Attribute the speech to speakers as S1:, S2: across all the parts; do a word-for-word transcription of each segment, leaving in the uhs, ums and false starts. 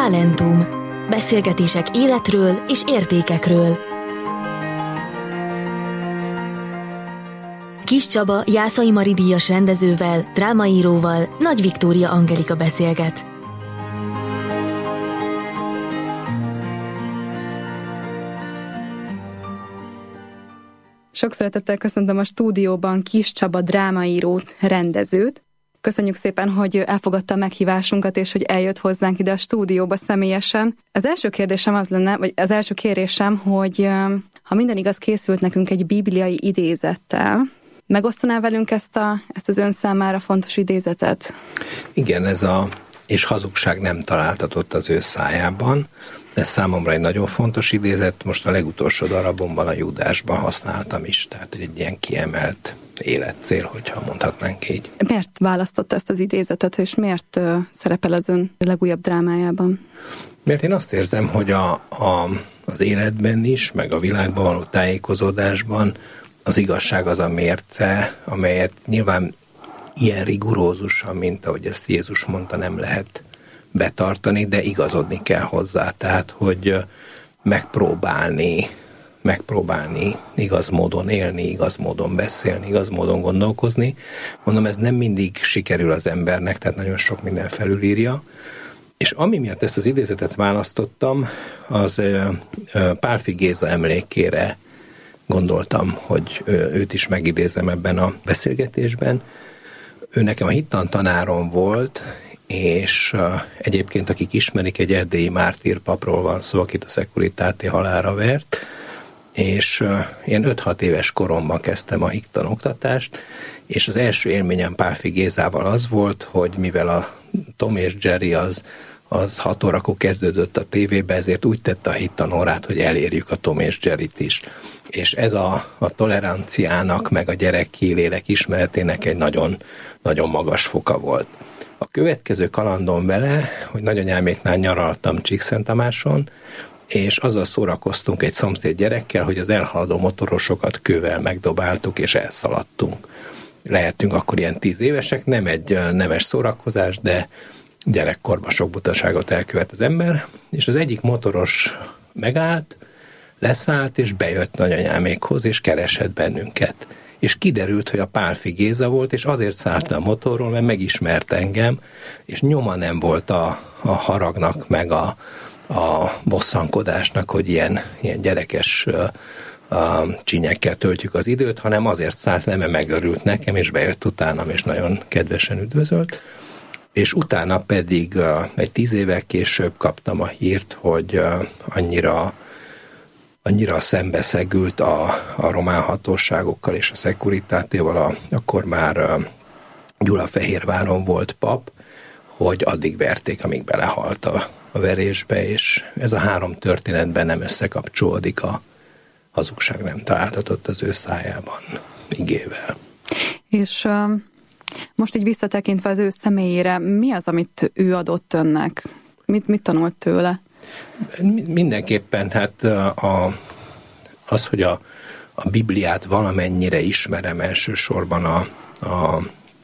S1: Talentum. Beszélgetések életről és értékekről. Kis Csaba Jászai Mari díjas rendezővel, drámaíróval, Nagy Viktória Angelika beszélget.
S2: Sok szeretettel köszöntöm a stúdióban Kis Csaba drámaírót, rendezőt. Köszönjük szépen, hogy elfogadta a meghívásunkat, és hogy eljött hozzánk ide a stúdióba személyesen. Az első kérdésem az lenne, vagy az első kérésem, hogy ha minden igaz, készült nekünk egy bibliai idézettel. Megosztaná velünk ezt, a, ezt az ön számára fontos idézetet?
S3: Igen, ez a és hazugság nem találtatott az ő szájában. Ez számomra egy nagyon fontos idézet, most a legutolsó darabomban, a Júdásban használtam is, tehát egy ilyen kiemelt életcél, hogyha mondhatnánk így.
S2: Miért választotta ezt az idézetet, és miért uh, szerepel az ön legújabb drámájában?
S3: Mert én azt érzem, hogy a, a, az életben is, meg a világban való tájékozódásban az igazság az a mérce, amelyet nyilván ilyen rigorózusan, mint ahogy ezt Jézus mondta, nem lehet betartani, de igazodni kell hozzá. Tehát, hogy megpróbálni, megpróbálni igaz módon élni, igaz módon beszélni, igaz módon gondolkozni. Mondom, ez nem mindig sikerül az embernek, tehát nagyon sok minden felülírja. És ami miatt ezt az idézetet választottam, az Pálffy Géza emlékére gondoltam, hogy őt is megidézem ebben a beszélgetésben. Ő nekem a hittantanárom volt, és uh, egyébként akik ismerik, egy erdélyi mártírpapról van szó, akit a Securitate halálra vert, és uh, ilyen öt-hat éves koromban kezdtem a hittanoktatást, és az első élményem Pálffy Gézával az volt, hogy mivel a Tom és Jerry az, az hat órakor kezdődött a tévébe, ezért úgy tette a hittanórát, hogy elérjük a Tom és Jerryt is. És ez a, a toleranciának, meg a gyerekkélélek ismeretének egy nagyon, nagyon magas foka volt. A következő kalandom vele, hogy nagyanyáméknál nyaraltam Csíkszenttamáson, és azzal szórakoztunk egy szomszéd gyerekkel, hogy az elhaladó motorosokat kővel megdobáltuk, és elszaladtunk. Lehetünk akkor ilyen tíz évesek, nem egy nemes szórakozás, de gyerekkorban sok butaságot elkövet az ember, és az egyik motoros megállt, leszállt, és bejött nagyanyámékhoz, és keresett bennünket. És kiderült, hogy a Pálffy Géza volt, és azért szállt a motorról, mert megismert engem, és nyoma nem volt a, a haragnak, meg a, a bosszankodásnak, hogy ilyen, ilyen gyerekes a csinyekkel töltjük az időt, hanem azért szállt le, mert megörült nekem, és bejött utánam, és nagyon kedvesen üdvözölt. És utána pedig egy tíz évvel később kaptam a hírt, hogy annyira annyira szembeszegült a, a román hatóságokkal és a Securitátéval, a, akkor már a Gyulafehérváron volt pap, hogy addig verték, amíg belehalt a, a verésbe, és ez a három történetben nem összekapcsolódik, a hazugság nem találtatott az ő szájában igével.
S2: És uh, most így visszatekintve az ő személyére, mi az, amit ő adott önnek? Mit, mit tanult tőle?
S3: Mindenképpen hát a, az, hogy a, a Bibliát valamennyire ismerem, elsősorban a, a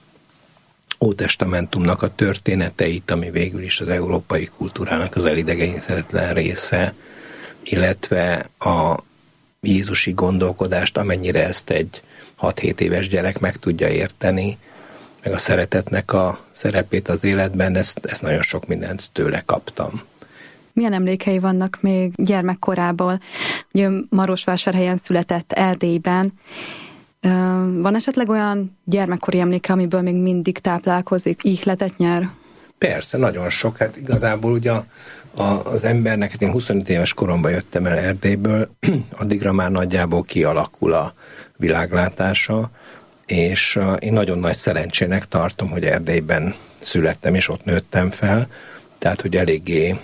S3: Ótestamentumnak a történeteit, ami végül is az európai kultúrának az elidegeníthetetlen része, illetve a jézusi gondolkodást, amennyire ezt egy hat-hét éves gyerek meg tudja érteni, meg a szeretetnek a szerepét az életben, ezt, ezt nagyon sok mindent tőle kaptam.
S2: Milyen emlékei vannak még gyermekkorából? Ugye Marosvásárhelyen született, Erdélyben. Van esetleg olyan gyermekkori emléke, amiből még mindig táplálkozik, ihletet nyer?
S3: Persze, nagyon sok. Hát igazából ugye a, a, az embernek, hát én huszonöt éves koromban jöttem el Erdélyből, addigra már nagyjából kialakul a világlátása, és én nagyon nagy szerencsének tartom, hogy Erdélyben születtem, és ott nőttem fel, tehát, hogy eléggé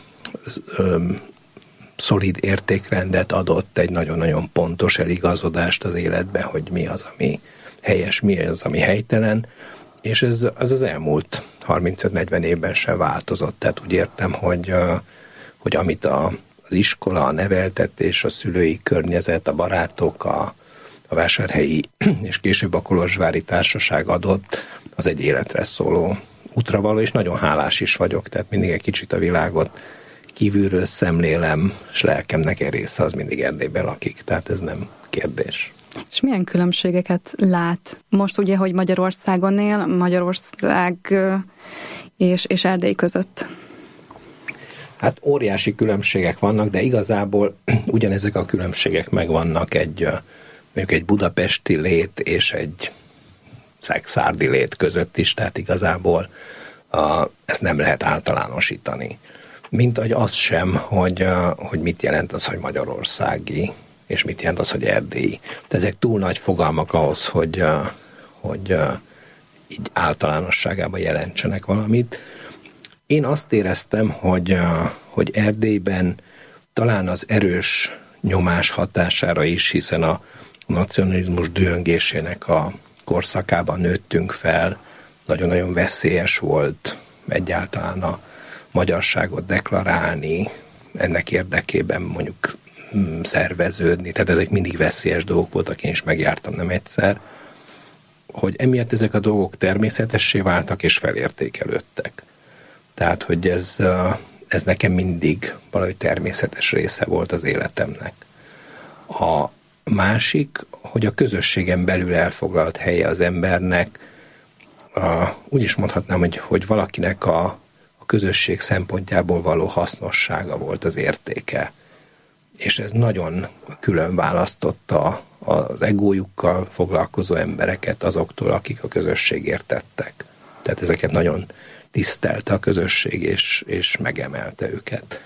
S3: szolid értékrendet adott, egy nagyon-nagyon pontos eligazodást az életbe, hogy mi az, ami helyes, mi az, ami helytelen, és ez az, az elmúlt harmincöt-negyven évben sem változott. Tehát úgy értem, hogy, hogy amit a, az iskola, a neveltetés, a szülői környezet, a barátok, a, a vásárhelyi és később a kolozsvári társaság adott, az egy életre szóló útra való, és nagyon hálás is vagyok, tehát mindig egy kicsit a világot kívülről szemlélem, és lelkemnek egy része az mindig Erdélyben lakik, tehát ez nem kérdés.
S2: És milyen különbségeket lát? Most ugye, hogy Magyarországon él, Magyarország és, és Erdély között.
S3: Hát óriási különbségek vannak, de igazából ugyanezek a különbségek megvannak egy, mondjuk egy budapesti lét és egy szexárdi lét között is, tehát igazából a, ezt nem lehet általánosítani. Mint ahogy az sem, hogy, hogy mit jelent az, hogy magyarországi, és mit jelent az, hogy erdélyi. De ezek túl nagy fogalmak ahhoz, hogy, hogy így általánosságában jelentsenek valamit. Én azt éreztem, hogy, hogy Erdélyben talán az erős nyomás hatására is, hiszen a nacionalizmus dühöngésének a korszakában nőttünk fel, nagyon-nagyon veszélyes volt egyáltalán a magyarságot deklarálni, ennek érdekében mondjuk szerveződni, tehát ezek mindig veszélyes dolgok voltak, én is megjártam nem egyszer, hogy emiatt ezek a dolgok természetessé váltak és felértékelődtek. Tehát, hogy ez, ez nekem mindig valahogy természetes része volt az életemnek. A másik, hogy a közösségen belül elfoglalt helye az embernek, a, úgy is mondhatnám, hogy, hogy valakinek a, a közösség szempontjából való hasznossága volt az értéke. És ez nagyon külön választotta az egójukkal foglalkozó embereket azoktól, akik a közösségért tettek. Tehát ezeket nagyon tisztelte a közösség, és, és megemelte őket.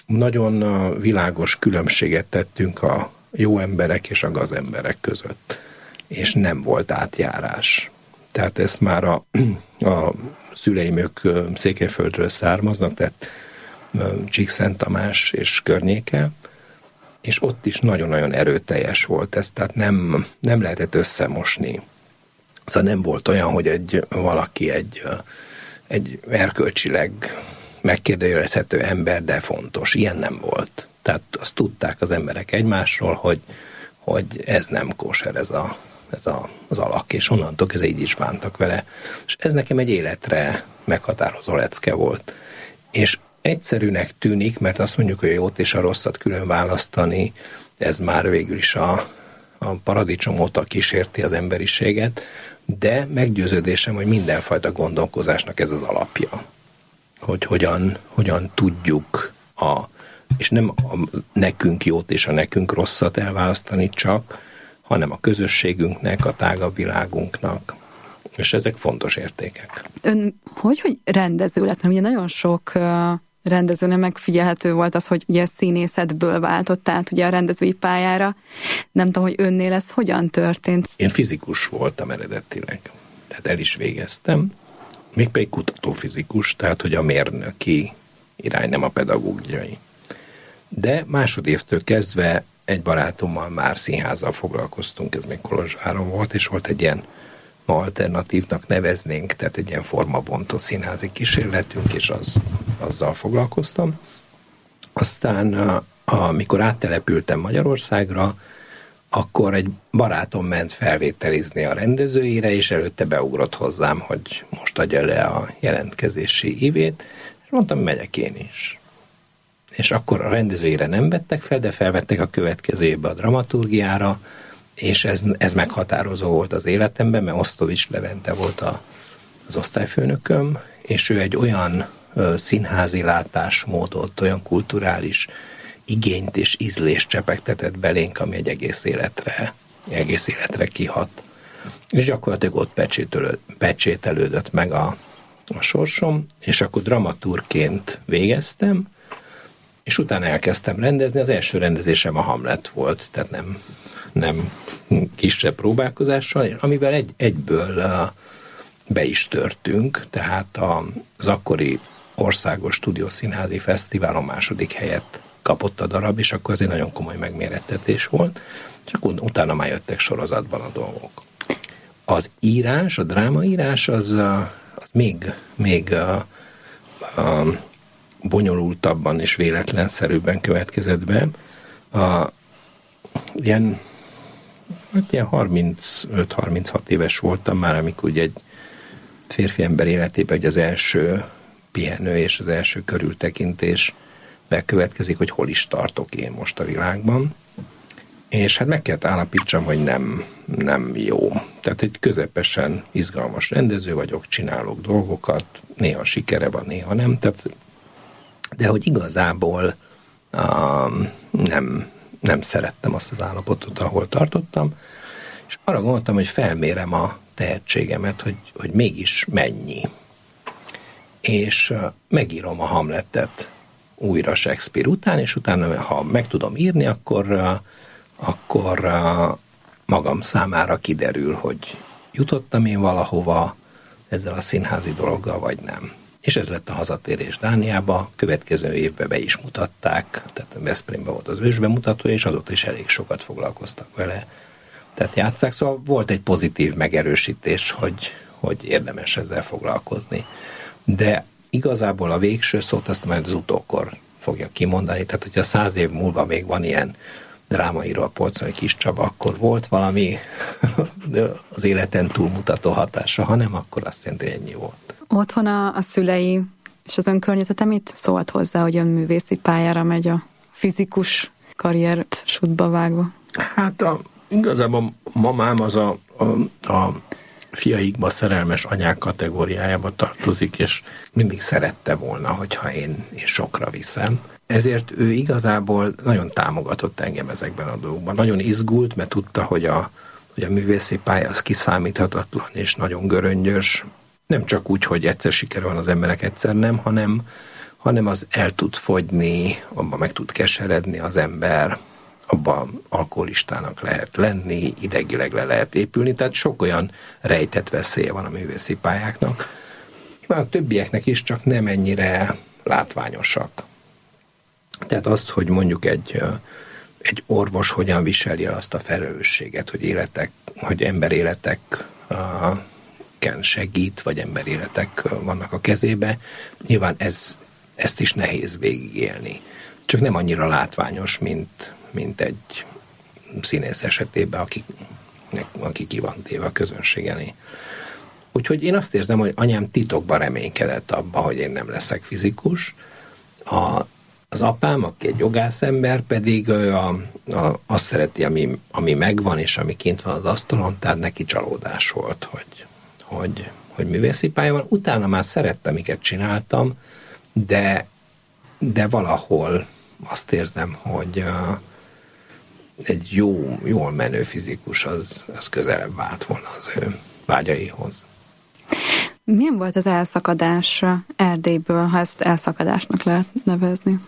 S3: Nagyon világos különbséget tettünk a jó emberek és a gazemberek között, és nem volt átjárás. Tehát ezt már a, a szüleim, ők Székelyföldről származnak, tehát Csíkszent Tamás és környéke, és ott is nagyon-nagyon erőteljes volt ez, tehát nem, nem lehetett összemosni. Szóval nem volt olyan, hogy egy valaki egy, egy erkölcsileg megkérdőjelezhető ember, de fontos. Ilyen nem volt. Tehát azt tudták az emberek egymásról, hogy, hogy ez nem kóser, ez, a, ez a, az alak, és onnantól ez így is bántak vele. És ez nekem egy életre meghatározó lecke volt. És egyszerűnek tűnik, mert azt mondjuk, hogy a jót és a rosszat külön választani, ez már végül is a, a paradicsom óta kísérti az emberiséget, de meggyőződésem, hogy mindenfajta gondolkozásnak ez az alapja. Hogy hogyan, hogyan tudjuk a, és nem a nekünk jót és a nekünk rosszat elválasztani csak, hanem a közösségünknek, a tágabb világunknak. És ezek fontos értékek.
S2: Ön hogy, hogy rendező lett? Mert ugye nagyon sok rendezőnek megfigyelhető volt az, hogy ugye színészetből váltott át ugye a rendezői pályára. Nem tudom, hogy önnél ez hogyan történt?
S3: Én fizikus voltam eredetileg. Tehát el is végeztem. Mégpedig kutatófizikus, tehát hogy a mérnöki irány, nem a pedagógiai. De másodévtől kezdve egy barátommal már színházzal foglalkoztunk, ez még Kolozsváron volt, és volt egy ilyen alternatívnak neveznénk, tehát egy ilyen formabontó színházi kísérletünk, és az, azzal foglalkoztam. Aztán amikor áttelepültem Magyarországra, akkor egy barátom ment felvételizni a rendezőire, és előtte beugrott hozzám, hogy most adja le a jelentkezési ívét, és mondtam, megyek én is. És akkor a rendezőire nem vettek fel, de felvettek a következő évben a dramaturgiára, és ez, ez meghatározó volt az életemben, mert Osztovics Levente volt a, az osztályfőnököm, és ő egy olyan ö, színházi látásmódot, olyan kulturális igényt és ízlést csepegtetett belénk, ami egy egész életre, egész életre kihat. És gyakorlatilag ott pecsételő, pecsételődött meg a, a sorsom, és akkor dramaturgként végeztem, és utána elkezdtem rendezni. Az első rendezésem a Hamlet volt, tehát nem, nem kisebb próbálkozással, amivel egy, egyből uh, be is törtünk, tehát az akkori Országos Stúdiószínházi Fesztiválon második helyet kapott a darab, és akkor ez egy nagyon komoly megmérettetés volt, és akkor utána már jöttek sorozatban a dolgok. Az írás, a drámaírás az, az még, még a, a bonyolultabban és véletlenszerűbben következett be. A, ilyen, hát ilyen harmincöt harminchat éves voltam már, amikor ugye egy férfi ember életében ugye az első pihenő és az első körültekintés bekövetkezik, hogy hol is tartok én most a világban. És hát meg kellett állapítsam, hogy nem, nem jó. Tehát egy közepesen izgalmas rendező vagyok, csinálok dolgokat, néha sikere van, néha nem. Tehát, de hogy igazából um, nem, nem szerettem azt az állapotot, ahol tartottam, és arra gondoltam, hogy felmérem a tehetségemet, hogy, hogy mégis mennyi. És uh, megírom a Hamletet újra Shakespeare után, és utána, ha meg tudom írni, akkor uh, akkor uh, magam számára kiderül, hogy jutottam én valahova ezzel a színházi dologgal, vagy nem. És ez lett a Hazatérés Dániába, következő évben be is mutatták, tehát Veszprémben volt az ősbemutató, és azóta is elég sokat foglalkoztak vele. Tehát játsszák, szóval volt egy pozitív megerősítés, hogy, hogy érdemes ezzel foglalkozni. De igazából a végső szót azt majd az utókor fogja kimondani, tehát hogyha száz év múlva még van ilyen drámaíró a polcon, Kis Csaba, akkor volt valami az életen túlmutató hatása, ha nem, akkor azt jelenti, hogy ennyi volt.
S2: Otthon a, a szülei és az önkörnyezete mit szólt hozzá, hogy ön művészi pályára megy a fizikus karriert sútba vágva?
S3: Hát a, igazából mamám az a, a, a fiaikba szerelmes anyák kategóriájába tartozik, és mindig szerette volna, hogyha én, én sokra viszem. Ezért ő igazából nagyon támogatott engem ezekben a dolgokban. Nagyon izgult, mert tudta, hogy a, hogy a művészi pálya az kiszámíthatatlan és nagyon göröngyös. Nem csak úgy, hogy egyszer siker van az emberek, egyszer nem, hanem, hanem az el tud fogyni, abban meg tud keseredni az ember, abban alkoholistának lehet lenni, idegileg le lehet épülni, tehát sok olyan rejtett veszélye van a művészi pályáknak. Nyilván a többieknek is, csak nem ennyire látványosak. Tehát azt, hogy mondjuk egy, egy orvos hogyan viseli el azt a felelősséget, hogy életek, hogy emberéletek ken segít, vagy emberéletek vannak a kezébe, nyilván ez, ezt is nehéz végigélni. Csak nem annyira látványos, mint, mint egy színész esetében, aki, aki ki van téve a közönség elé. Úgyhogy én azt érzem, hogy anyám titokban reménykedett abba, hogy én nem leszek fizikus. A, az apám, aki egy jogászember, pedig a, a, azt szereti, ami, ami megvan, és ami kint van az asztalon, tehát neki csalódás volt, hogy, hogy, hogy művészi pálya van. Utána már szerettem, amiket csináltam, de, de valahol azt érzem, hogy uh, egy jó, jól menő fizikus az, az közelebb vált volna az ő vágyaihoz.
S2: Milyen volt az elszakadás Erdélyből, ha ezt elszakadásnak lehet nevezni?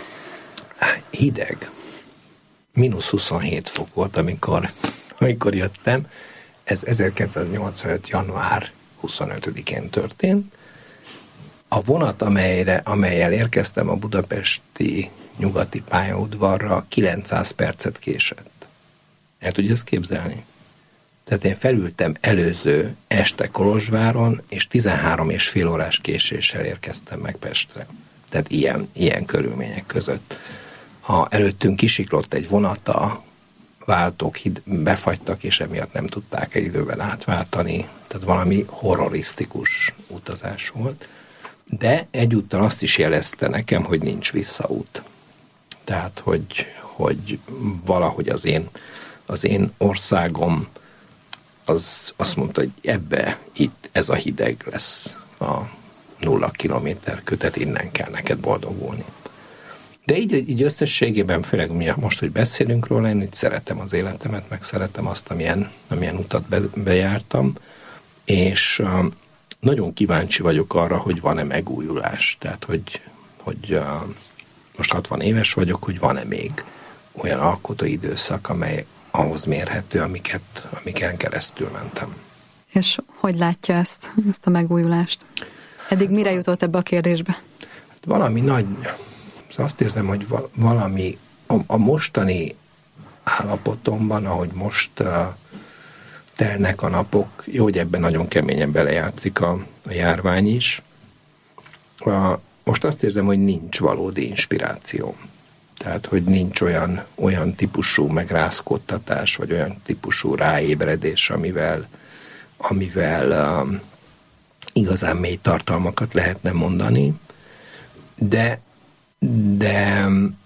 S3: Hideg. mínusz huszonhét fok volt, amikor, amikor jöttem. Ez ezerkilencszáznyolcvanöt. január huszonötödikén történt. A vonat, amelyre, amellyel érkeztem a budapesti nyugati pályaudvarra, kilencszáz percet késett. El tudja ezt képzelni? Tehát én felültem előző este Kolozsváron, és tizenhárom és fél órás késéssel érkeztem meg Pestre. Tehát ilyen, ilyen körülmények között. Ha előttünk kisiklott egy vonat, a váltók hid, befagytak, és emiatt nem tudták egy időben átváltani. Tehát valami horrorisztikus utazás volt. De egyúttal azt is jelezte nekem, hogy nincs visszaút. Tehát, hogy, hogy valahogy az én, az én országom az azt mondta, hogy ebbe, itt ez a hideg lesz a nulla kilométer kötet, innen kell neked boldogulni. De így, így összességében, főleg mi most, hogy beszélünk róla, én így szeretem az életemet, meg szeretem azt, amilyen, amilyen utat be, bejártam, és uh, nagyon kíváncsi vagyok arra, hogy van-e megújulás. Tehát, hogy, hogy uh, most hatvan éves vagyok, hogy van-e még olyan alkotói időszak, amely ahhoz mérhető, amiket, amiken keresztül mentem.
S2: És hogy látja ezt, ezt a megújulást? Eddig mire jutott ebbe a kérdésbe?
S3: Hát valami nagy, azt érzem, hogy valami a, a mostani állapotomban, ahogy most uh, telnek a napok, jó, hogy ebben nagyon keményen belejátszik a, a járvány is. Uh, most azt érzem, hogy nincs valódi inspiráció. Tehát, hogy nincs olyan, olyan típusú megrázkódtatás, vagy olyan típusú ráébredés, amivel, amivel um, igazán mély tartalmakat lehetne mondani. De de,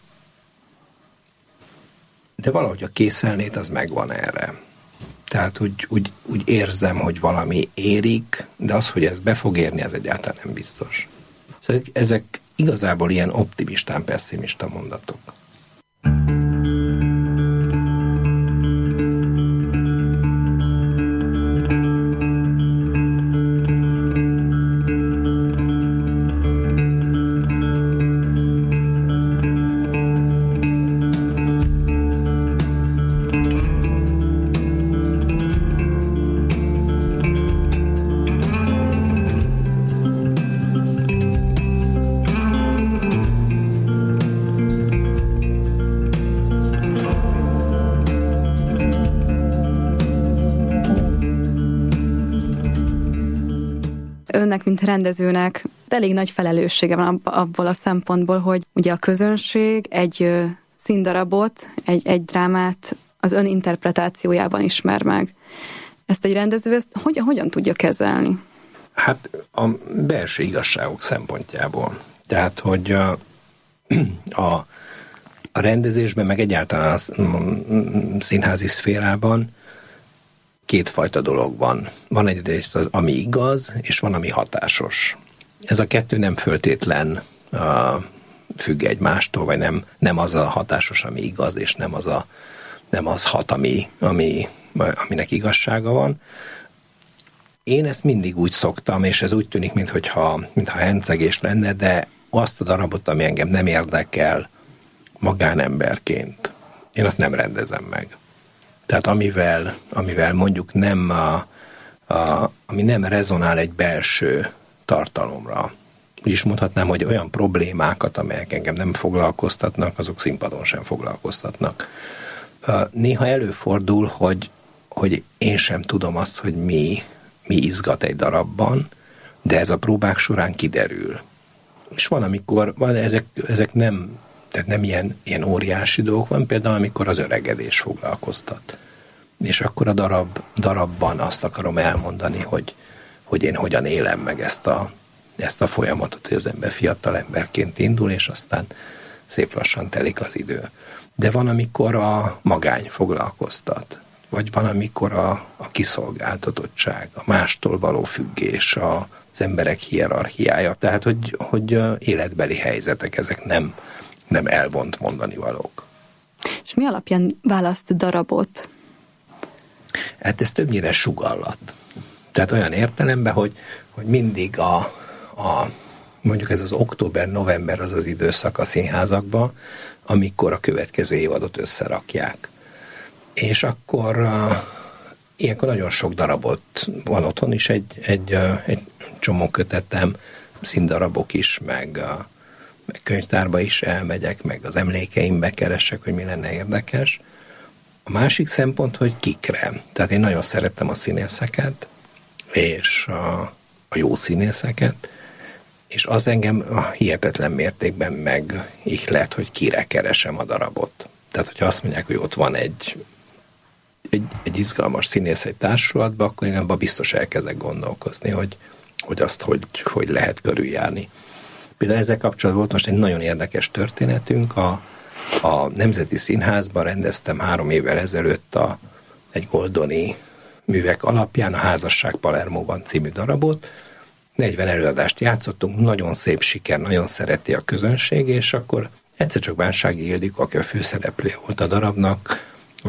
S3: de valahogy a készenlét az megvan erre. Tehát úgy, úgy, úgy érzem, hogy valami érik, de az, hogy ez be fog érni, az egyáltalán nem biztos. Szóval ezek igazából ilyen optimistán pessimista mondatok.
S2: Önnek, mint rendezőnek elég nagy felelőssége van abból a szempontból, hogy ugye a közönség egy színdarabot, egy, egy drámát az ön interpretációjában ismer meg. Ezt egy rendező ezt hogyan, hogyan tudja kezelni?
S3: Hát a belső igazságok szempontjából. Tehát, hogy a, a, a rendezésben, meg egyáltalán a színházi szférában kétfajta dolog van. Van egyrészt az, ami igaz, és van, ami hatásos. Ez a kettő nem föltétlen uh, függ egymástól, vagy nem, nem az a hatásos, ami igaz, és nem az, a, nem az hat, ami, ami, aminek igazsága van. Én ezt mindig úgy szoktam, és ez úgy tűnik, mintha, mintha hencegés lenne, de azt a darabot, ami engem nem érdekel magánemberként, én azt nem rendezem meg. Tehát amivel, amivel mondjuk nem, a, a, ami nem rezonál egy belső tartalomra. Úgy is mondhatnám, hogy olyan problémákat, amelyek engem nem foglalkoztatnak, azok színpadon sem foglalkoztatnak. Néha előfordul, hogy, hogy én sem tudom azt, hogy mi, mi izgat egy darabban, de ez a próbák során kiderül. És van, amikor van, ezek, ezek nem... Tehát nem ilyen, ilyen óriási dolgok van, például amikor az öregedés foglalkoztat. És akkor a darab, darabban azt akarom elmondani, hogy, hogy én hogyan élem meg ezt a, ezt a folyamatot, hogy az ember fiatal emberként indul, és aztán szép lassan telik az idő. De van, amikor a magány foglalkoztat, vagy van, amikor a, a kiszolgáltatottság, a mástól való függés, a, az emberek hierarchiája, tehát hogy, hogy életbeli helyzetek, ezek nem nem elvont mondani valók.
S2: És mi alapján választ darabot?
S3: Hát ez többnyire sugallat. Tehát olyan értelemben, hogy, hogy mindig a, a mondjuk ez az október-november az az időszak a színházakban, amikor a következő évadot összerakják. És akkor uh, ilyenkor nagyon sok darabot van otthon is, egy, egy, uh, egy csomó kötetem, színdarabok is, meg uh, meg könyvtárba is elmegyek, meg az emlékeimbe keresek, hogy mi lenne érdekes. A másik szempont, hogy kikre. Tehát én nagyon szerettem a színészeket, és a, a jó színészeket, és az engem hihetetlen mértékben megihlet, hogy kire keresem a darabot. Tehát, hogyha azt mondják, hogy ott van egy, egy, egy izgalmas színész egy társulatban, akkor én abban biztos elkezdek gondolkozni, hogy, hogy azt hogy, hogy lehet körüljárni. Például ezzel kapcsolatban volt most egy nagyon érdekes történetünk. A, a Nemzeti Színházban rendeztem három évvel ezelőtt a, egy goldoni művek alapján a Házasság Palermóban című darabot. negyven előadást játszottunk, nagyon szép siker, nagyon szereti a közönség, és akkor egyszer csak Bánsági Ildikó, aki a főszereplője volt a darabnak,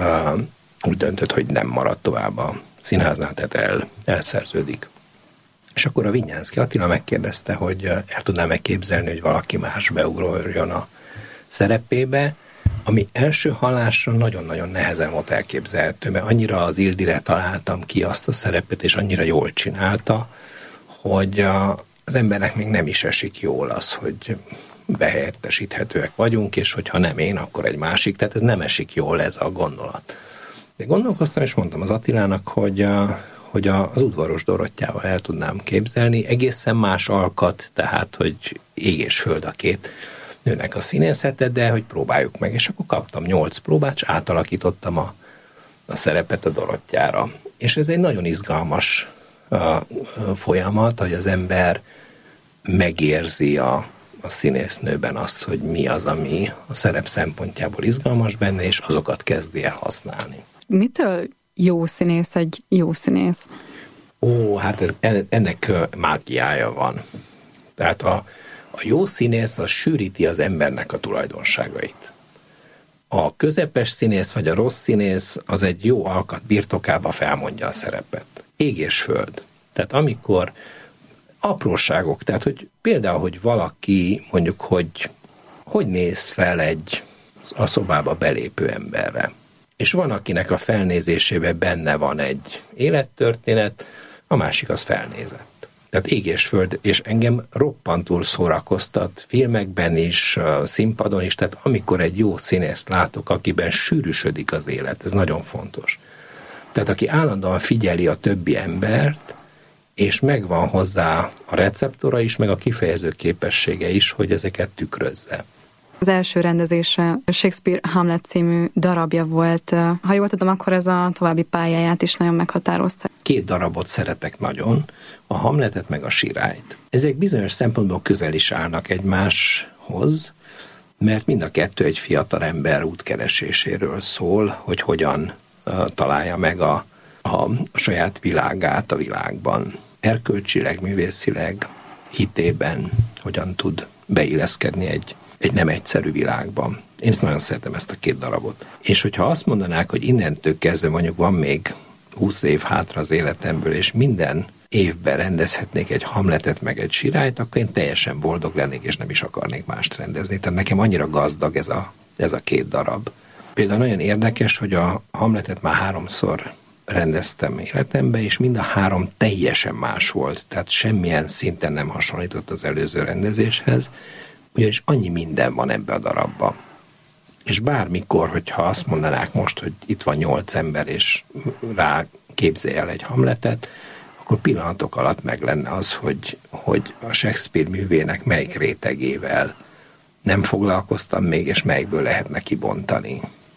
S3: úgy döntött, hogy nem marad tovább a színháznál, tehát el, elszerződik. És akkor a Vinyánszky Attila megkérdezte, hogy el tudnám megképzelni, hogy valaki más beugroljon a szerepébe, ami első hallásra nagyon-nagyon nehezen volt elképzelhető, mert annyira az Ildire találtam ki azt a szerepet, és annyira jól csinálta, hogy az embernek még nem is esik jól az, hogy behelyettesíthetőek vagyunk, és hogyha nem én, akkor egy másik, tehát ez nem esik jól ez a gondolat. De gondolkoztam, és mondtam az Attilának, hogy hogy az Udvaros Dorottyával el tudnám képzelni, egészen más alkat, tehát, hogy ég és föld a két nőnek a színészete, de hogy próbáljuk meg. És akkor kaptam nyolc próbát, és átalakítottam a, a szerepet a Dorottyára. És ez egy nagyon izgalmas a, a folyamat, hogy az ember megérzi a, a színésznőben azt, hogy mi az, ami a szerep szempontjából izgalmas benne, és azokat kezdi el használni.
S2: Mitől jó színész egy jó színész?
S3: Ó, hát ez, ennek mágiája van. Tehát a, a jó színész az sűríti az embernek a tulajdonságait. A közepes színész vagy a rossz színész az egy jó alkat birtokába felmondja a szerepet. Ég és föld. Tehát amikor apróságok, tehát hogy például, hogy valaki mondjuk, hogy hogy néz fel egy a szobába belépő emberre. És van, akinek a felnézésében benne van egy élettörténet, a másik az felnézett. Tehát ég és föld, és engem roppantul szórakoztat filmekben is, színpadon is, tehát amikor egy jó színészt látok, akiben sűrűsödik az élet, ez nagyon fontos. Tehát aki állandóan figyeli a többi embert, és megvan hozzá a receptora is, meg a kifejező képessége is, hogy ezeket tükrözze.
S2: Az első rendezése Shakespeare Hamlet című darabja volt. Ha jól tudom, akkor ez a további pályáját is nagyon meghatározta.
S3: Két darabot szeretek nagyon, a Hamletet meg a Sirályt. Ezek bizonyos szempontból közel is állnak egymáshoz, mert mind a kettő egy fiatal ember útkereséséről szól, hogy hogyan uh, találja meg a, a, a saját világát a világban. Erkölcsileg, művészileg, hitében hogyan tud beilleszkedni egy egy nem egyszerű világban. Én ezt nagyon szeretem, ezt a két darabot. És hogyha azt mondanák, hogy innentől kezdve mondjuk van még húsz év hátra az életemből, és minden évben rendezhetnék egy Hamletet, meg egy Sirályt, akkor én teljesen boldog lennék, és nem is akarnék mást rendezni. Tehát nekem annyira gazdag ez a, ez a két darab. Például nagyon érdekes, hogy a Hamletet már háromszor rendeztem életembe, és mind a három teljesen más volt. Tehát semmilyen szinten nem hasonlított az előző rendezéshez, ugyanis annyi minden van ebbe a darabba. És bármikor, hogyha azt mondanák most, hogy itt van nyolc ember, és rá képzelj el egy Hamletet, akkor pillanatok alatt meg lenne az, hogy, hogy a Shakespeare művének melyik rétegével nem foglalkoztam még, és melyikből lehetne kibontani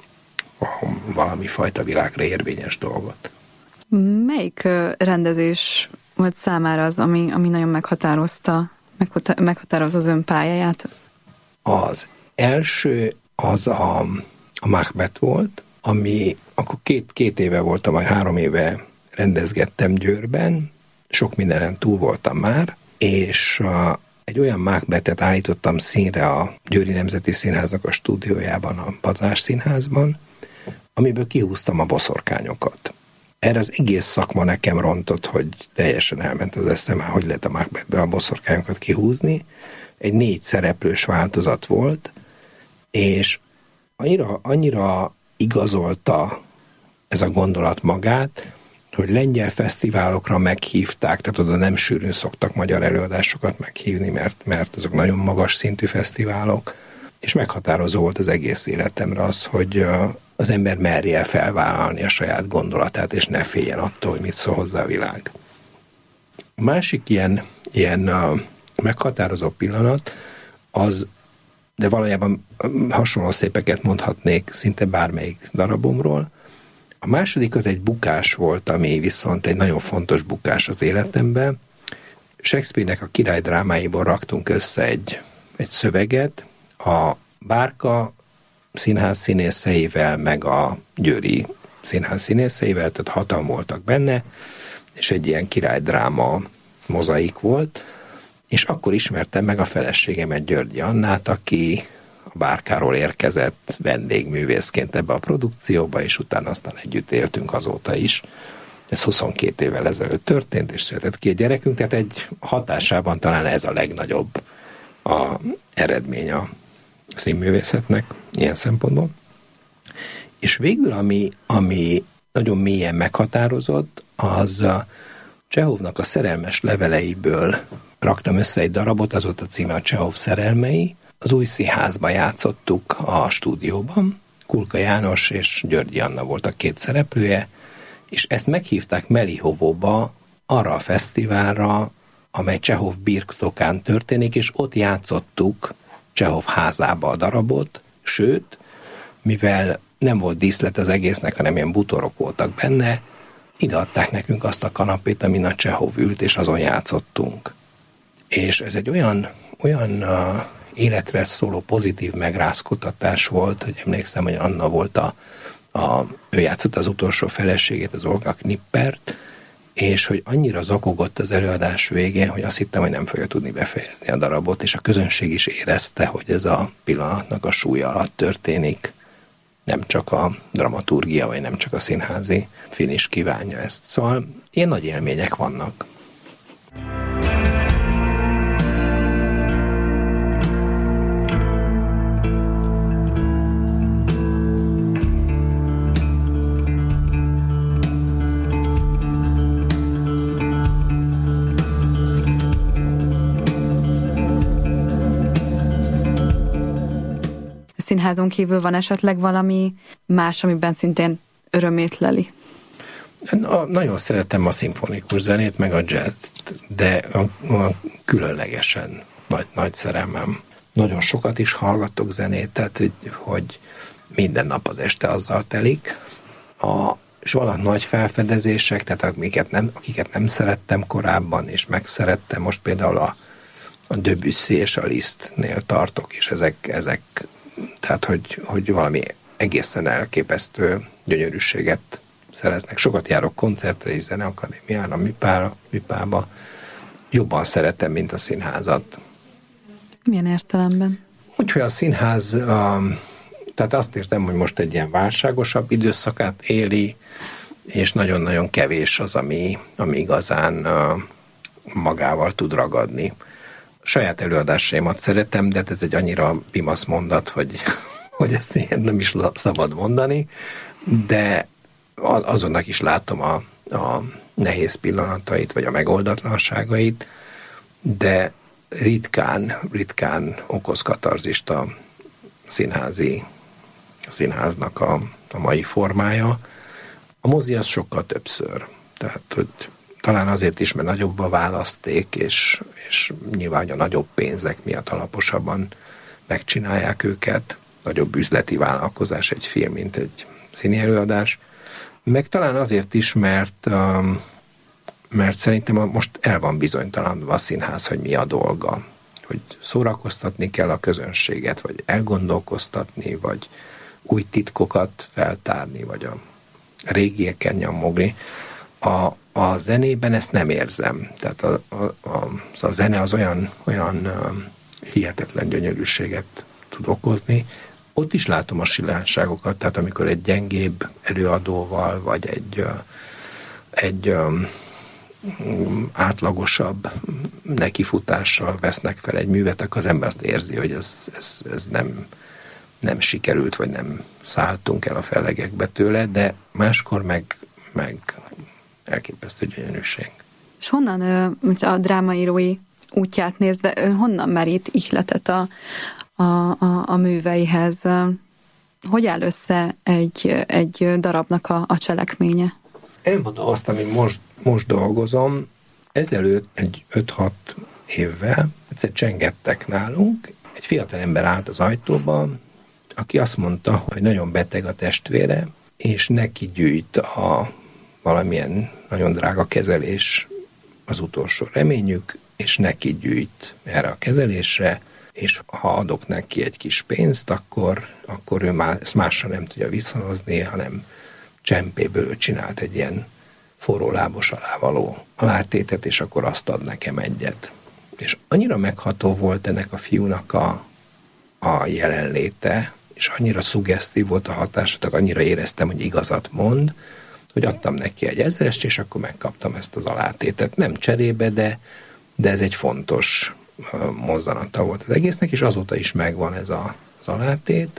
S3: valami fajta világra érvényes dolgot.
S2: Melyik rendezés volt számára az, ami, ami nagyon meghatározta meghatározza az ön pályáját?
S3: Az első az a, a Macbeth volt, ami akkor két, két éve voltam, vagy három éve rendezgettem Győrben, sok mindenen túl voltam már, és a, egy olyan Macbethet állítottam színre a Győri Nemzeti Színháznak a stúdiójában, a Padlás Színházban, amiből kihúztam a boszorkányokat. Erre az egész szakma nekem rontott, hogy teljesen elment az eszem, hogy lehet a Macbethből a boszorkányokat kihúzni. Egy négy szereplős változat volt, és annyira, annyira igazolta ez a gondolat magát, hogy lengyel fesztiválokra meghívták, tehát oda nem sűrűn szoktak magyar előadásokat meghívni, mert, mert azok nagyon magas szintű fesztiválok, és meghatározó volt az egész életemre az, hogy az ember merje felvállalni a saját gondolatát, és ne féljen attól, hogy mit szól hozzá a világ. A másik ilyen, ilyen uh, meghatározó pillanat az, de valójában hasonló szépeket mondhatnék szinte bármelyik darabomról. A második az egy bukás volt, ami viszont egy nagyon fontos bukás az életemben. Shakespeare-nek a király drámáiból raktunk össze egy, egy szöveget, a Bárka színház színészeivel, meg a Győri színház színészeivel, tehát hatan voltak benne, és egy ilyen királydráma mozaik volt, és akkor ismertem meg a feleségemet, Györgyi Annát, aki a Bárkáról érkezett vendégművészként ebbe a produkcióba, és utána aztán együtt éltünk azóta is. Ez huszonkét évvel ezelőtt történt, és született két gyerekünk, tehát egy hatásában talán ez a legnagyobb a eredmény a színművészetnek ilyen szempontból. És végül, ami, ami nagyon mélyen meghatározott, az a Csehovnak a Szerelmes leveleiből raktam össze egy darabot, az volt a címe a Csehov szerelmei. Az Új Színházban játszottuk a stúdióban, Kulka János és Györgyi Anna volt a két szereplője, és ezt meghívták Melihovóba arra a fesztiválra, amely Csehov birtokán történik, és ott játszottuk Csehov házába a darabot, sőt, mivel nem volt díszlet az egésznek, hanem ilyen bútorok voltak benne, ide adták nekünk azt a kanapét, amin a Csehov ült, és azon játszottunk. És ez egy olyan, olyan uh, életre szóló pozitív megrázkutatás volt, hogy emlékszem, hogy Anna volt a, a ő játszott az utolsó feleségét, az Olga Knippert, és hogy annyira zakogott az előadás végén, hogy azt hittem, hogy nem fogja tudni befejezni a darabot, és a közönség is érezte, hogy ez a pillanatnak a súlya alatt történik. Nem csak a dramaturgia, vagy nem csak a színházi finish kívánja ezt. Szóval ilyen nagy élmények vannak.
S2: Színházon kívül van esetleg valami más, amiben szintén örömét leli?
S3: Na, nagyon szeretem a szimfonikus zenét, meg a jazzt, de a, a különlegesen nagy, nagy szerelmem. Nagyon sokat is hallgatok zenét, tehát hogy, hogy minden nap az este azzal telik. A, és vannak nagy felfedezések, tehát akiket nem, akiket nem szerettem korábban, és megszerettem, most például a, a Debussy és a Lisztnél tartok, és ezek, ezek tehát, hogy, hogy valami egészen elképesztő gyönyörűséget szereznek. Sokat járok koncertre és zeneakadémiára, műpára, műpába. Jobban szeretem, mint a színházat.
S2: Milyen értelemben?
S3: Úgyhogy a színház, um, tehát azt érzem, hogy most egy ilyen válságosabb időszakát éli, és nagyon-nagyon kevés az, ami, ami igazán uh, magával tud ragadni. Saját előadásaimat szeretem, de ez egy annyira pimasz mondat, hogy, hogy ezt ilyen nem is szabad mondani, de azonnak is látom a, a nehéz pillanatait, vagy a megoldatlanságait, de ritkán, ritkán okoz katarzist a színházi, a színháznak a, a mai formája. A mozi az sokkal többször. Tehát, hogy talán azért is, mert nagyobb a választék, és, és nyilván a nagyobb pénzek miatt alaposabban megcsinálják őket. Nagyobb üzleti vállalkozás egy film, mint egy színi előadás. Meg talán azért is, mert, mert szerintem most el van bizonytalanodva a színház, hogy mi a dolga. Hogy szórakoztatni kell a közönséget, vagy elgondolkoztatni, vagy új titkokat feltárni, vagy a régieken nyomogni. A, a zenében ezt nem érzem. Tehát a, a, a, a zene az olyan, olyan hihetetlen gyönyörűséget tud okozni. Ott is látom a silánságokat, tehát amikor egy gyengébb előadóval, vagy egy, egy um, átlagosabb nekifutással vesznek fel egy művet, akkor az ember azt érzi, hogy ez, ez, ez nem, nem sikerült, vagy nem szálltunk el a fellegekbe tőle, de máskor meg, meg elképesztő gyönyörűség.
S2: És honnan a drámaírói útját nézve, honnan merít ihletet a A, a, a műveihez? Hogy áll össze egy, egy darabnak a, a cselekménye?
S3: Elmondom azt, amit most, most dolgozom. Ezelőtt egy öt-hat évvel egyszer csengettek nálunk. Egy fiatal ember állt az ajtóban, aki azt mondta, hogy nagyon beteg a testvére, és neki gyűjt a valamilyen nagyon drága kezelés az utolsó reményük, és neki gyűjt erre a kezelésre, és ha adok neki egy kis pénzt, akkor, akkor ő már ezt mással nem tudja viszonozni, hanem csempéből csinált egy ilyen forró lábos alávaló alátétet, és akkor azt ad nekem egyet. És annyira megható volt ennek a fiúnak a, a jelenléte, és annyira szuggesztív volt a hatása, tehát annyira éreztem, hogy igazat mond, hogy adtam neki egy ezrest, és akkor megkaptam ezt az alátétet. Nem cserébe, de, de ez egy fontos mozzanata volt az egésznek, és azóta is megvan ez a, az alátét,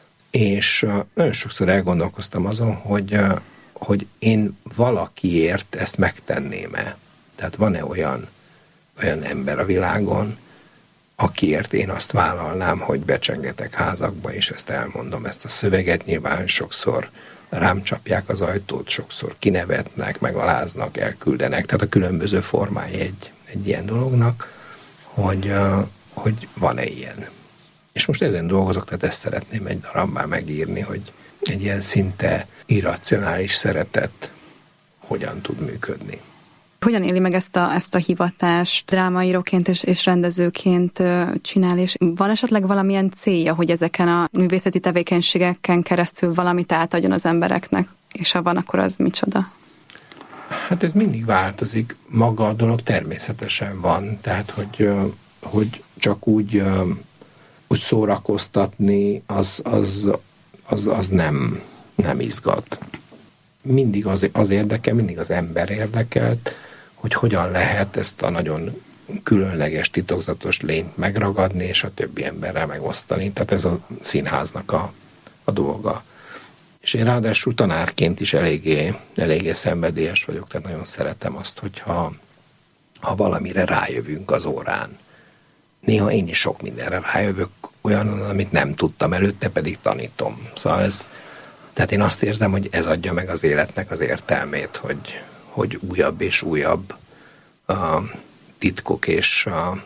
S3: és nagyon sokszor elgondolkoztam azon, hogy, hogy én valakiért ezt megtenném-e. Tehát van-e olyan, olyan ember a világon, akiért én azt vállalnám, hogy becsengetek házakba, és ezt elmondom, ezt a szöveget. Nyilván sokszor rám csapják az ajtót, sokszor kinevetnek, megaláznak, elküldenek, tehát a különböző formái egy, egy ilyen dolognak, hogy, hogy van-e ilyen. És most ezen dolgozok, tehát ezt szeretném egy darabbá megírni, hogy egy ilyen szinte irracionális szeretet hogyan tud működni.
S2: Hogyan éli meg ezt a, ezt a hivatást drámaíróként és, és rendezőként csinál, és van esetleg valamilyen célja, hogy ezeken a művészeti tevékenységeken keresztül valamit átadjon az embereknek, és ha van, akkor az micsoda?
S3: Hát ez mindig változik. Maga a dolog természetesen van, tehát hogy, hogy csak úgy, úgy szórakoztatni, az, az, az, az nem, nem izgat. Mindig az, az érdekel, mindig az ember érdekelt, hogy hogyan lehet ezt a nagyon különleges, titokzatos lényt megragadni, és a többi emberrel megosztani. Tehát ez a színháznak a, a dolga. És én ráadásul tanárként is eléggé, eléggé szenvedélyes vagyok, tehát nagyon szeretem azt, hogyha ha valamire rájövünk az órán. Néha én is sok mindenre rájövök, olyan, amit nem tudtam előtte, pedig tanítom. Szóval ez, tehát én azt érzem, hogy ez adja meg az életnek az értelmét, hogy, hogy újabb és újabb a titkok és, a,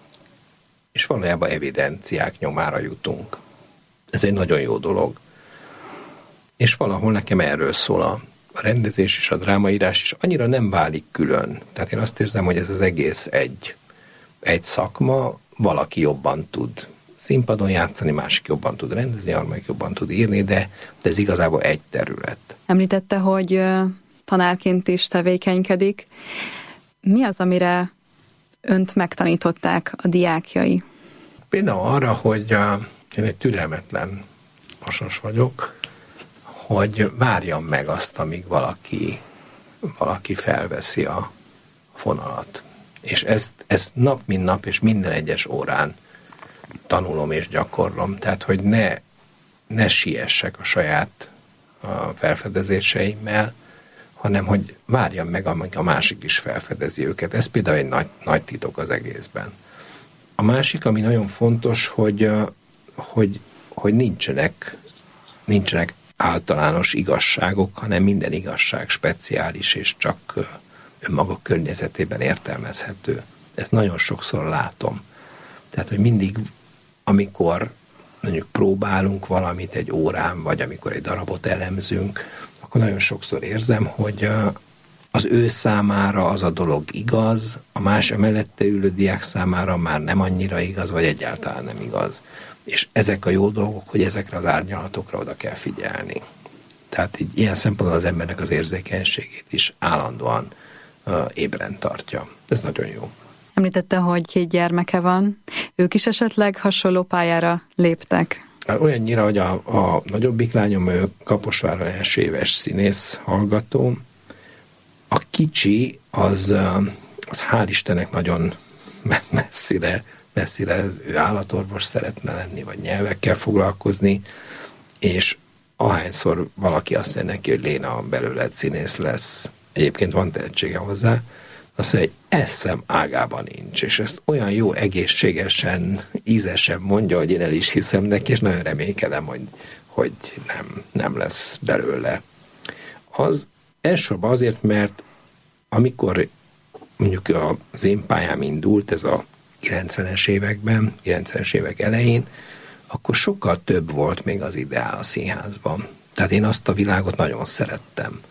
S3: és valójában evidenciák nyomára jutunk. Ez egy nagyon jó dolog. És valahol nekem erről szól a, a rendezés és a drámaírás, és annyira nem válik külön. Tehát én azt érzem, hogy ez az egész egy, egy szakma, valaki jobban tud színpadon játszani, másik jobban tud rendezni, harmadik jobban tud írni, de, de ez igazából egy terület.
S2: Említette, hogy tanárként is tevékenykedik. Mi az, amire önt megtanították a diákjai?
S3: Például arra, hogy uh, én egy türelmetlen pasas vagyok, hogy várjam meg azt, amíg valaki, valaki felveszi a fonalat. És ezt, ezt nap, mint nap, és minden egyes órán tanulom és gyakorlom. Tehát, hogy ne, ne siessek a saját a felfedezéseimmel, hanem, hogy várjam meg, amíg a másik is felfedezi őket. Ez például egy nagy, nagy titok az egészben. A másik, ami nagyon fontos, hogy, hogy, hogy nincsenek, nincsenek általános igazságok, hanem minden igazság speciális, és csak önmaga környezetében értelmezhető. Ezt nagyon sokszor látom. Tehát, hogy mindig, amikor mondjuk próbálunk valamit egy órán, vagy amikor egy darabot elemzünk, akkor nagyon sokszor érzem, hogy az ő számára az a dolog igaz, a más a mellette ülő diák számára már nem annyira igaz, vagy egyáltalán nem igaz. És ezek a jó dolgok, hogy ezekre az árnyalatokra oda kell figyelni. Tehát így ilyen szempontból az embernek az érzékenységét is állandóan uh, ébren tartja. Ez nagyon jó.
S2: Említette, hogy két gyermeke van. Ők is esetleg hasonló pályára léptek?
S3: Olyannyira, hogy a, a nagyobbik lányom, ő Kaposváron első éves színész hallgató. A kicsi, az, az hál' Istennek nagyon messzire, messzire ő állatorvos szeretne lenni, vagy nyelvekkel foglalkozni, és ahányszor valaki azt mondja neki, hogy Léna, belőled színész lesz, egyébként van tehetsége hozzá, azt mondja, hogy eszem ágában nincs, és ezt olyan jó, egészségesen, ízesen mondja, hogy én el is hiszem neki, és nagyon reménykedem, hogy, hogy nem, nem lesz belőle. Az elsősorban azért, mert amikor mondjuk az én pályám indult, ez a kilencvenes években, kilencvenes évek elején, akkor sokkal több volt még az ideál a színházban. Tehát én azt a világot nagyon szerettem.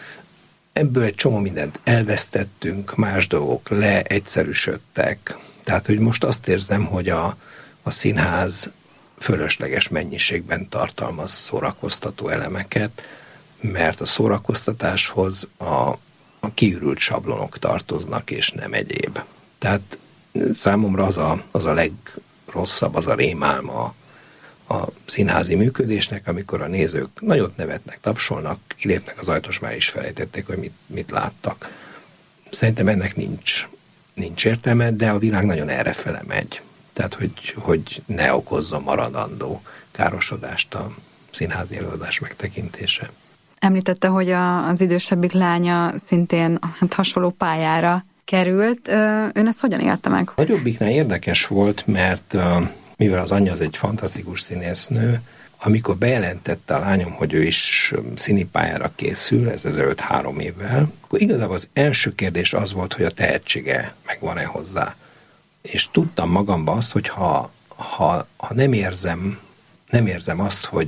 S3: Ebből egy csomó mindent elvesztettünk, más dolgok leegyszerűsödtek. Tehát, hogy most azt érzem, hogy a, a színház fölösleges mennyiségben tartalmaz szórakoztató elemeket, mert a szórakoztatáshoz a, a kiürült sablonok tartoznak, és nem egyéb. Tehát számomra az a, az a legrosszabb, az a rémálma a színházi működésnek, amikor a nézők nagyot nevetnek, tapsolnak, kilépnek az ajtós, már is felejtették, hogy mit, mit láttak. Szerintem ennek nincs, nincs értelme, de a világ nagyon errefele megy. Tehát, hogy, hogy ne okozzon maradandó károsodást a színházi előadás megtekintése.
S2: Említette, hogy a, az idősebbik lánya szintén hát hasonló pályára került. Ön ezt hogyan élte meg?
S3: A nagyobbiknál érdekes volt, mert mivel az anyja az egy fantasztikus színésznő, amikor bejelentette a lányom, hogy ő is színipályára készül, ez ezelőtt három évvel, akkor igazából az első kérdés az volt, hogy a tehetsége megvan-e hozzá. És tudtam magamban azt, hogy ha, ha, ha nem érzem, nem érzem azt, hogy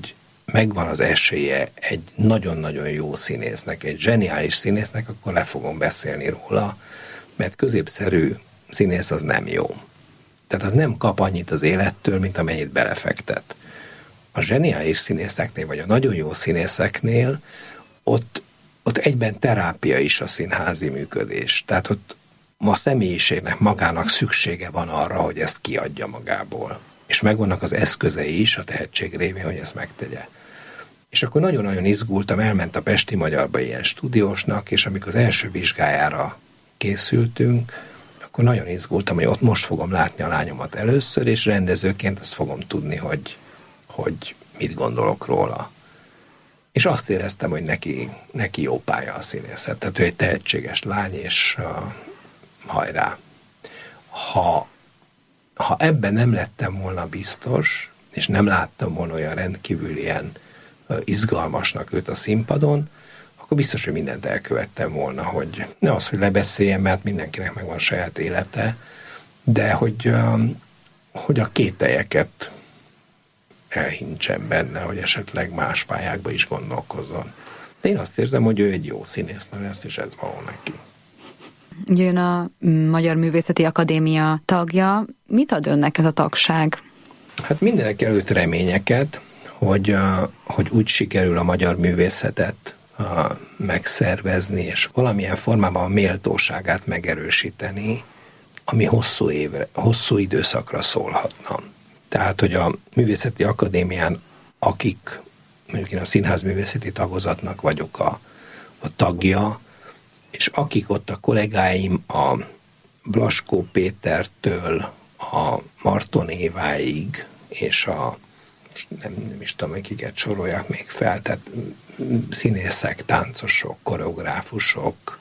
S3: megvan az esélye egy nagyon-nagyon jó színésznek, egy zseniális színésznek, akkor le fogom beszélni róla, mert középszerű színész az nem jó. Tehát az nem kap annyit az élettől, mint amennyit belefektet. A zseniális színészeknél, vagy a nagyon jó színészeknél ott, ott egyben terápia is a színházi működés. Tehát ott a személyiségnek magának szüksége van arra, hogy ezt kiadja magából. És megvannak az eszközei is a tehetség révén, hogy ezt megtegye. És akkor nagyon-nagyon izgultam, elment a Pesti Magyarba ilyen stúdiósnak, és amikor az első vizsgájára készültünk, akkor nagyon izgultam, hogy ott most fogom látni a lányomat először, és rendezőként azt fogom tudni, hogy, hogy mit gondolok róla. És azt éreztem, hogy neki, neki jó pálya a színészet. Tehát ő egy tehetséges lány, és uh, hajrá. Ha, ha ebben nem lettem volna biztos, és nem láttam volna olyan rendkívül ilyen uh, izgalmasnak őt a színpadon, akkor biztos, hogy mindent elkövettem volna, hogy ne az, hogy lebeszéljem, mert mindenkinek megvan a saját élete, de hogy, um, hogy a kételyeket elhintsem benne, hogy esetleg más pályákba is gondolkozzon. De én azt érzem, hogy ő egy jó színésznő lesz, és ez való neki.
S2: Jön a Magyar Művészeti Akadémia tagja. Mit ad önnek ez a tagság?
S3: Hát mindenek előtt reményeket, hogy, hogy úgy sikerül a magyar művészetet megszervezni, és valamilyen formában a méltóságát megerősíteni, ami hosszú évre, hosszú időszakra szólhatna. Tehát, hogy a Művészeti Akadémián, akik, mondjuk én a színház művészeti tagozatnak vagyok a, a tagja, és akik ott a kollégáim a Blaskó Pétertől a Marton Éváig, és a, nem, nem is tudom, hogy kiket sorolják még fel, tehát színészek, táncosok, koreográfusok,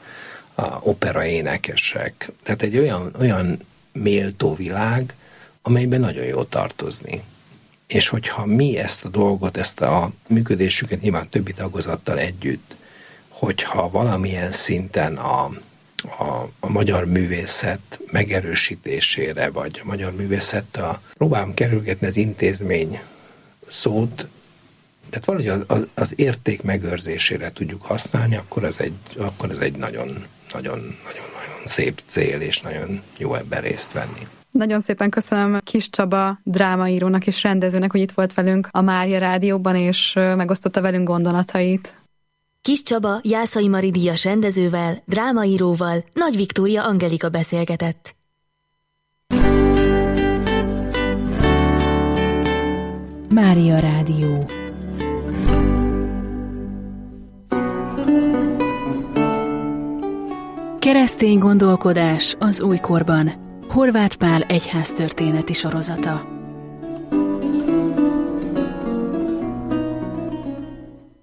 S3: operaénekesek. Tehát egy olyan, olyan méltó világ, amelyben nagyon jó tartozni. És hogyha mi ezt a dolgot, ezt a működésüket nyilván többi tagozattal együtt, hogyha valamilyen szinten a, a, a magyar művészet megerősítésére, vagy a magyar művészettel próbálom kerülgetni az intézmény szót, tehát valahogy az, az, az érték megőrzésére tudjuk használni, akkor ez egy, akkor ez egy nagyon, nagyon, nagyon, nagyon szép cél, és nagyon jó ebben részt venni.
S2: Nagyon szépen köszönöm Kiss Csaba drámaírónak és rendezőnek, hogy itt volt velünk a Mária Rádióban, és megosztotta velünk gondolatait.
S1: Kiss Csaba Jászai Mari díjas rendezővel, drámaíróval, Nagy Viktória Angelika beszélgetett.
S4: Mária Rádió. Keresztény gondolkodás az újkorban. Horváth Pál egyháztörténeti sorozata.